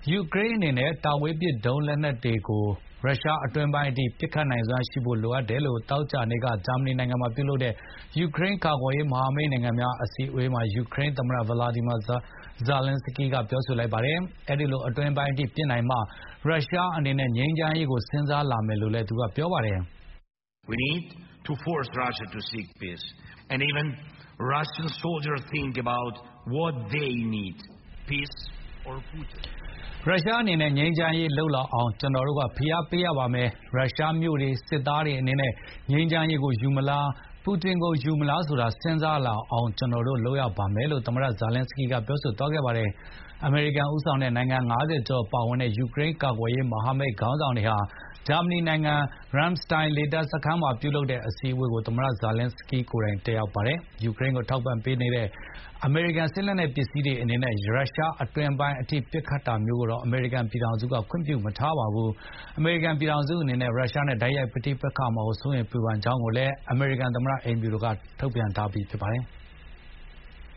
ယူကရိန်းအနေနဲ့တာဝေးပစ်ဒုံးလက်နက်တွေကိုရုရှားအတွင်းပိုင်းအထိပစ်ခတ်နိုင်စွမ်းရှိဖို့လိုအပ်တယ်လို့သောကြာနေ့ကဂျာမနီနိုင်ငံမှာပြုလုပ်တဲ့ယူကရိန်းကာကွယ်ရေးမဟာမိတ်နိုင်ငံများအစည်းအဝေးမှာယူကရိန်းသမ္မတဗလာဒီမာဇာလန်စကီကပြောဆိုလိုက်ပါတယ်။အဲဒီလိုအတွင်းပိုင်းအထိပစ်နိုင်မှရုရှားအနေနဲ့ငြိမ်းချမ်းရေးကိုစဉ်းစားလာမယ်လို့လည်းသူကပြောပါတယ်။ We need to force Russia to seek peace and even Russian soldiers think about what they need peace or Putin ရုရှားအနေနဲ့ငြိမ်းချမ်းရေးလှုပ်လာအောင်ကျွန်တော်တို့ကဖိအားပေးရပါမယ်။ရုရှားမျိုးတွေစစ်သားတွေအနေနဲ့ငြိမ်းချမ်းရေးကိုယူမလားပူတင်ကိုယူမလားဆိုတာစဉ်းစားလာအောင်ကျွန်တော်တို့လုပ်ရပါမယ်လို့သမ္မတဇာလန်စကီကပြောဆိုသွားခဲ့ပါတယ်။အမေရိကန်ဦးဆောင်တဲ့နိုင်ငံ50ကျော်ပါဝင်တဲ့ယူကရိန်းကာကွယ်ရေးမဟာမိတ်ခေါင်းဆောင်တွေဟာဂျာမနီနိုင်ငံရမ်စတိုင်းလေတပ်စခန်းမှာပြုလုပ်တဲ့အစည်းအဝေးကိုသမ္မတဇာလန်စကီကိုယ်တိုင်တက်ရောက်ပါတယ်။ယူကရိန်းကိုထောက်ပံ့ပေးနေတဲ့အမေရိကန်စစ်လက်နက်ပစ္စည်းတွေအနေနဲ့ရုရှားအတွင်းပိုင်းအထိပစ်ခတ်တာမျိုးကိုတော့အမေရိကန်ပြည်ထောင်စုကခွင့်ပြုမထားပါဘူး။အမေရိကန်ပြည်ထောင်စုအနေနဲ့ရုရှားနဲ့တိုက်ရိုက်ပဋိပက္ခမှာစိုးရိမ်ပူပန်ကြောင်းကိုလည်းအမေရိကန်သမ္မတအိမ်ဖြူတော်ကထုတ်ပြန်ထားပြီးဖြစ်ပါတယ်။